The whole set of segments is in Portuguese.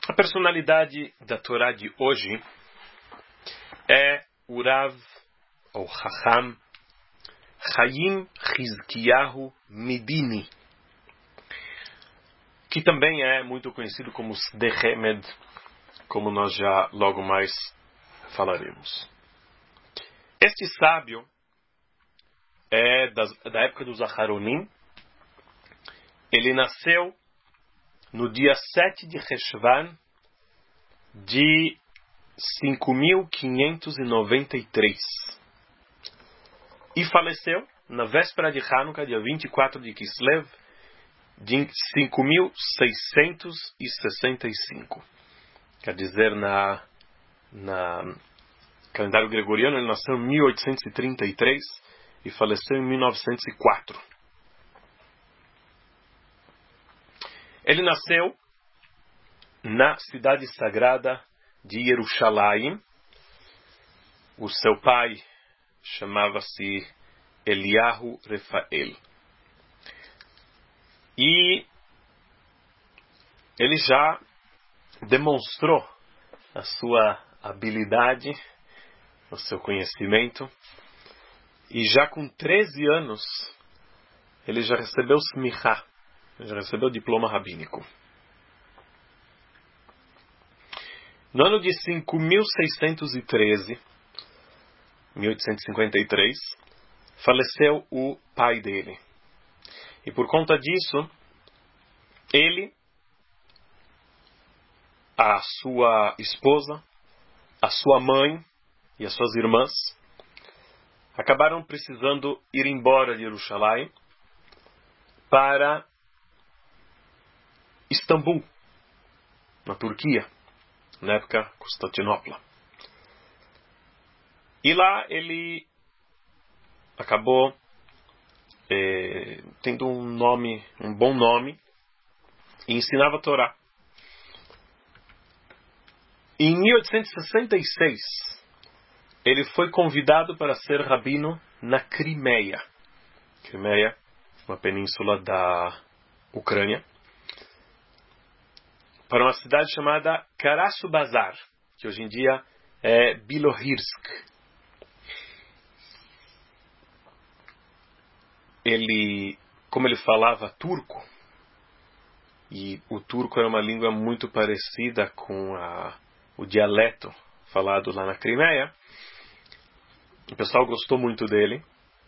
A personalidade da Torá de hoje é o Rav, ou Chacham, Chaim Chizkiyahu Medini, que também é muito conhecido como Sdei Hamed, como nós já logo mais falaremos. Este sábio é da época dos Aharonim. Ele nasceu no dia 7 de Reshvan de 5.593 e faleceu na véspera de Hanukkah, dia 24 de Kislev, de 5.665. Quer dizer, na calendário gregoriano, ele nasceu em 1833 e faleceu em 1904. Ele nasceu na cidade sagrada de Jerusalém. O seu pai chamava-se Eliyahu Rafael. E ele já demonstrou a sua habilidade, o seu conhecimento, e já com 13 anos ele já recebeu smichá, já recebeu diploma rabínico. No ano de 5.613, 1853, faleceu o pai dele. E por conta disso, ele, a sua esposa, a sua mãe e as suas irmãs acabaram precisando ir embora de Jerusalém para Istambul, na Turquia, na época Constantinopla. E lá ele acabou tendo um bom nome, e ensinava a Torá. Em 1866, ele foi convidado para ser rabino na Crimeia. Crimeia, uma península da Ucrânia, para uma cidade chamada Karasubazar, que hoje em dia é Bilohirsk. Como ele falava turco, e o turco era uma língua muito parecida com o dialeto falado lá na Crimeia, o pessoal gostou muito dele,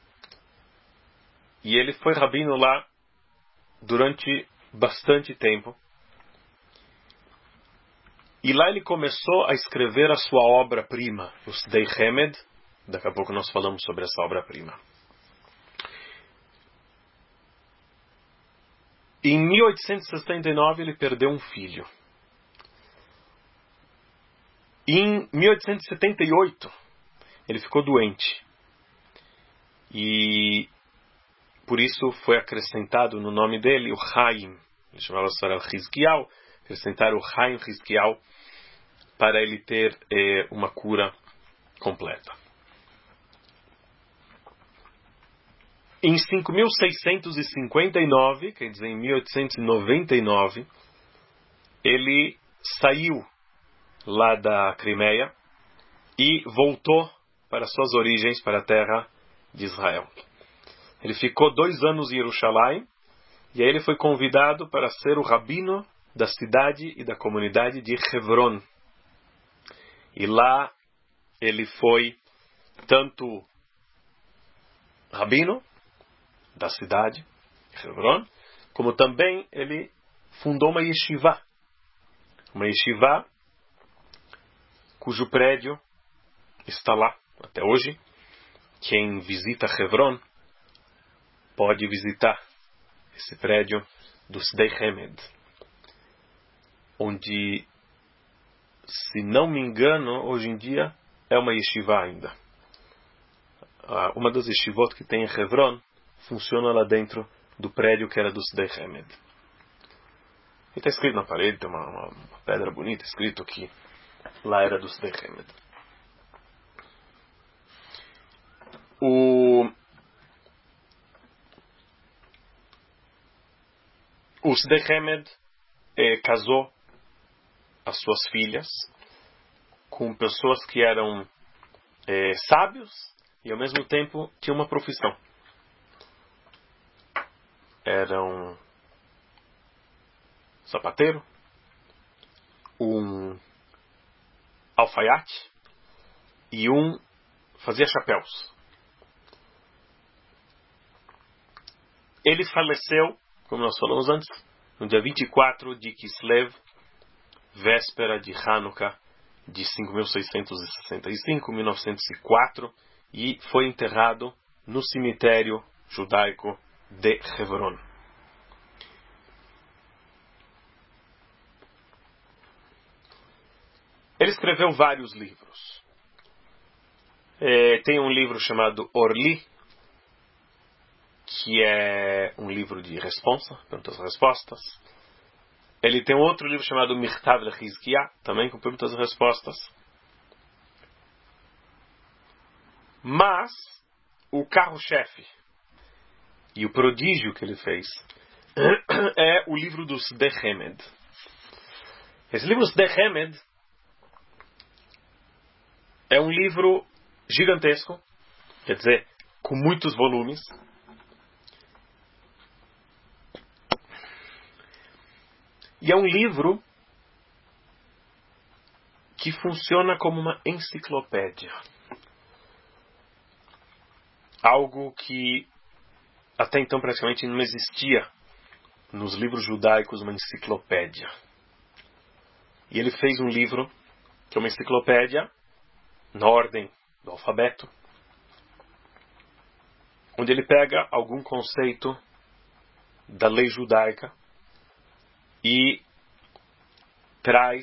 e ele foi rabino lá durante bastante tempo. E lá ele começou a escrever a sua obra-prima, o Sdei Hamed. Daqui a pouco nós falamos sobre essa obra-prima. Em 1869 ele perdeu um filho. Em 1878 ele ficou doente. E por isso foi acrescentado no nome dele o Chaim. Ele chamava-se Chizkiyahu. Acrescentaram o Chaim Chizkiyahu para ele ter uma cura completa. Em 5.659, quer dizer, em 1899, ele saiu lá da Crimeia e voltou para suas origens, para a terra de Israel. Ele ficou 2 anos em Jerusalém, e aí ele foi convidado para ser o rabino da cidade e da comunidade de Hebron. E lá ele foi tanto rabino da cidade, Hebron, como também ele fundou uma yeshiva. Uma yeshiva cujo prédio está lá até hoje. Quem visita Hebron pode visitar esse prédio do Sdei Hamed, onde, se não me engano, hoje em dia é uma yeshiva ainda. Uma das yeshivot que tem em Hebron funciona lá dentro do prédio que era do Sdei Hamed. E está escrito na parede, tem uma pedra bonita, escrito que lá era do Sdei Hamed. O Sdei Hamed casou as suas filhas com pessoas que eram sábios e ao mesmo tempo tinham uma profissão. Era um sapateiro, um alfaiate e um fazia chapéus. Ele faleceu, como nós falamos antes, no dia 24 de Kislev, véspera de Hanukkah, de 5.665, 1904, e foi enterrado no cemitério judaico de Hebron. Ele escreveu vários livros. Tem um livro chamado Orli, que é um livro de perguntas e respostas. Ele tem outro livro chamado Mirtav LeHizkiah, também com perguntas e respostas. Mas o carro-chefe e o prodígio que ele fez é o livro dos Dehemed. Esse livro dos Dehemed é um livro gigantesco, quer dizer, com muitos volumes. E é um livro que funciona como uma enciclopédia. Algo que até então praticamente não existia nos livros judaicos, uma enciclopédia. E ele fez um livro que é uma enciclopédia na ordem do alfabeto, onde ele pega algum conceito da lei judaica e traz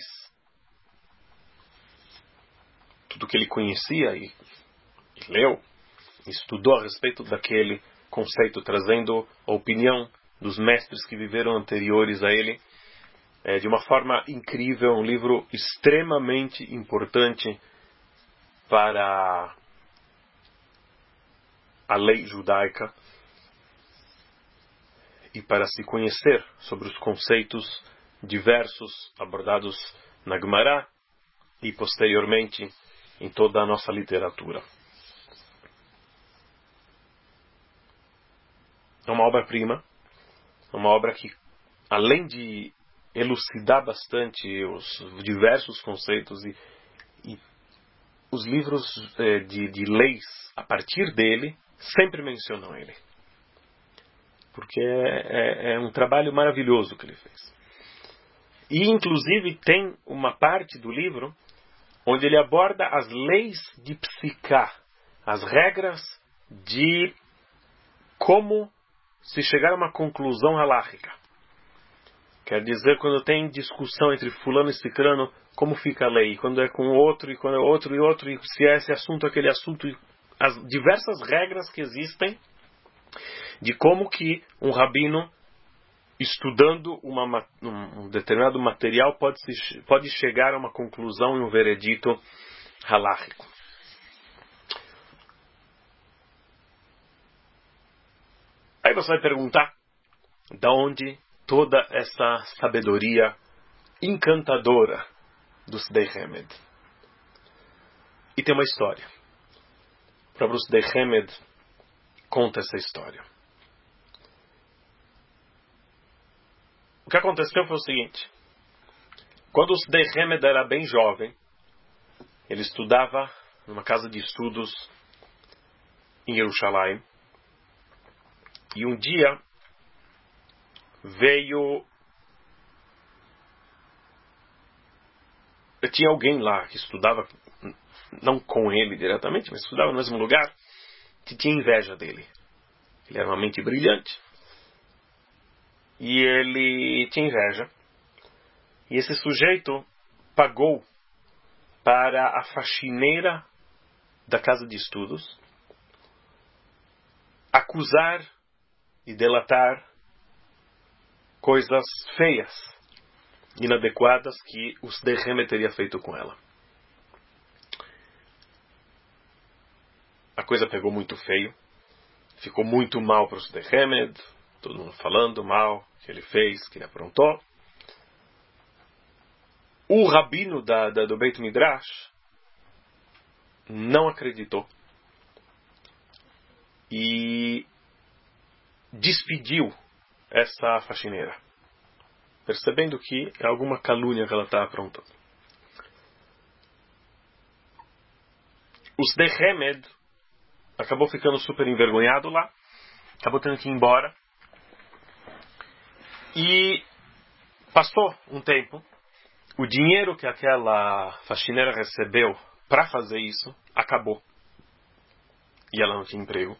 tudo que ele conhecia e leu, estudou a respeito daquele conceito, trazendo a opinião dos mestres que viveram anteriores a ele, de uma forma incrível. Um livro extremamente importante para a lei judaica e para se conhecer sobre os conceitos diversos abordados na Gemara e posteriormente em toda a nossa literatura. É uma obra-prima, uma obra que, além de elucidar bastante os diversos conceitos e os livros de leis a partir dele sempre mencionam ele. Porque é um trabalho maravilhoso que ele fez. E, inclusive, tem uma parte do livro onde ele aborda as leis de psiká, as regras de como se chegar a uma conclusão halárrica. Quer dizer, quando tem discussão entre fulano e cicrano, como fica a lei? Quando é com outro, e quando é outro e outro, e se é esse assunto, aquele assunto, as diversas regras que existem de como que um rabino, estudando um determinado material, pode chegar a uma conclusão e um veredito halárrico. Aí você vai perguntar de onde toda essa sabedoria encantadora dos Dehemed. E tem uma história. O próprio Dehemed conta essa história. O que aconteceu foi o seguinte: quando o Dehemed era bem jovem, ele estudava numa casa de estudos em Jerusalém, e um dia tinha alguém lá que estudava, não com ele diretamente, mas estudava no mesmo lugar, que tinha inveja dele. Ele era uma mente brilhante. E ele tinha inveja. E esse sujeito pagou para a faxineira da casa de estudos acusar e delatar coisas feias, inadequadas que o Dehemed teria feito com ela. A coisa pegou muito feio, ficou muito mal para o Dehemed, todo mundo falando mal, que ele fez, que ele aprontou. O rabino do Beit Midrash não acreditou e despediu essa faxineira, percebendo que é alguma calúnia que ela está aprontando. Os Dehemed acabou ficando super envergonhado lá, acabou tendo que ir embora. E passou um tempo, o dinheiro que aquela faxineira recebeu para fazer isso acabou. E ela não tinha emprego.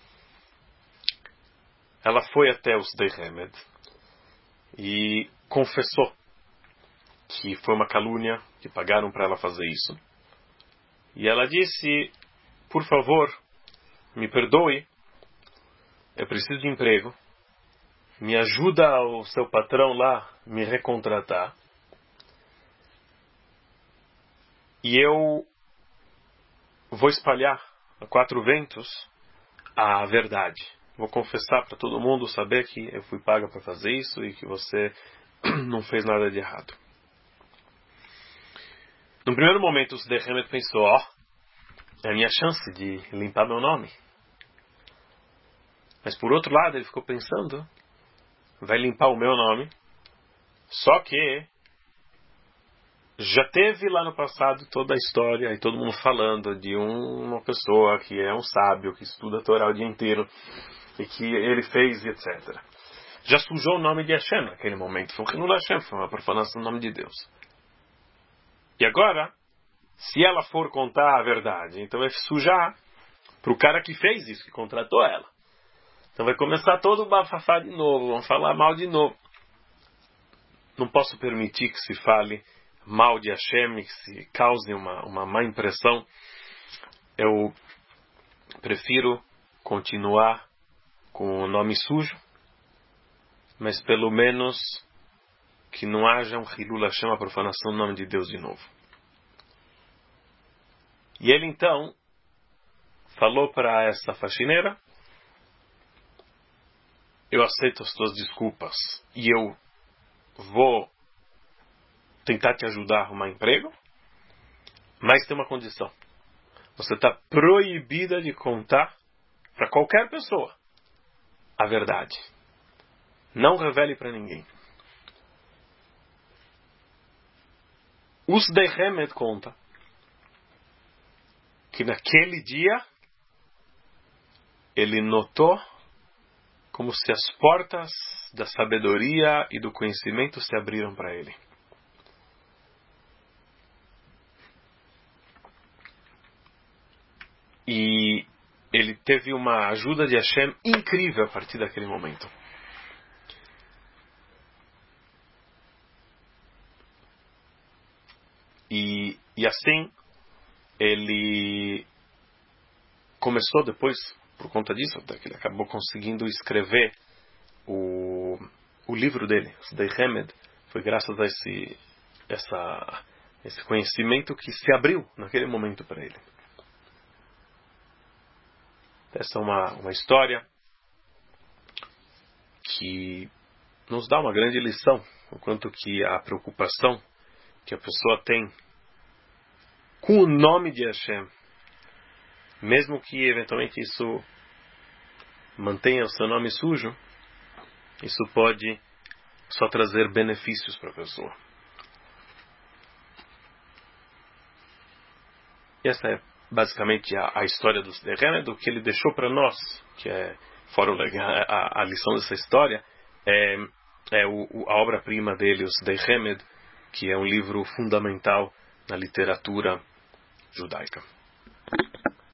Ela foi até os Dehemed e confessou que foi uma calúnia, que pagaram para ela fazer isso. E ela disse: por favor, me perdoe, eu preciso de emprego, me ajuda o seu patrão lá me recontratar, e eu vou espalhar a 4 ventos a verdade. Vou confessar para todo mundo saber que eu fui paga para fazer isso e que você não fez nada de errado. No primeiro momento, o Dehemed pensou: é a minha chance de limpar meu nome. Mas por outro lado, ele ficou pensando: vai limpar o meu nome, só que já teve lá no passado toda a história e todo mundo falando de uma pessoa que é um sábio, que estuda a Torá o dia inteiro e que ele fez, etc. Já sujou o nome de Hashem naquele momento. Foi um Hilul Hashem, foi uma profanação do nome de Deus. E agora, se ela for contar a verdade, então vai sujar para o cara que fez isso, que contratou ela. Então vai começar todo o bafafá de novo, vão falar mal de novo. Não posso permitir que se fale mal de Hashem, que se cause uma má impressão. Eu prefiro continuar com o nome sujo, mas pelo menos que não haja um Hilul Hashem, a profanação do nome de Deus de novo. E ele então falou para essa faxineira: eu aceito as tuas desculpas e eu vou tentar te ajudar a arrumar emprego, mas tem uma condição: você está proibida de contar para qualquer pessoa a verdade. Não revele para ninguém. Os Dehemed conta que naquele dia ele notou como se as portas da sabedoria e do conhecimento se abriram para ele. E ele teve uma ajuda de Hashem incrível a partir daquele momento. E assim, ele começou depois, por conta disso, até que ele acabou conseguindo escrever o livro dele, os Dehemed. Foi graças a esse conhecimento que se abriu naquele momento para ele. Essa é uma história que nos dá uma grande lição, o quanto que a preocupação que a pessoa tem com o nome de Hashem, mesmo que eventualmente isso mantenha o seu nome sujo, isso pode só trazer benefícios para a pessoa. E essa é basicamente a história dos Dehemed, do que ele deixou para nós, que é, fora a lição dessa história, a obra-prima dele, os Dehemed, que é um livro fundamental na literatura judaica.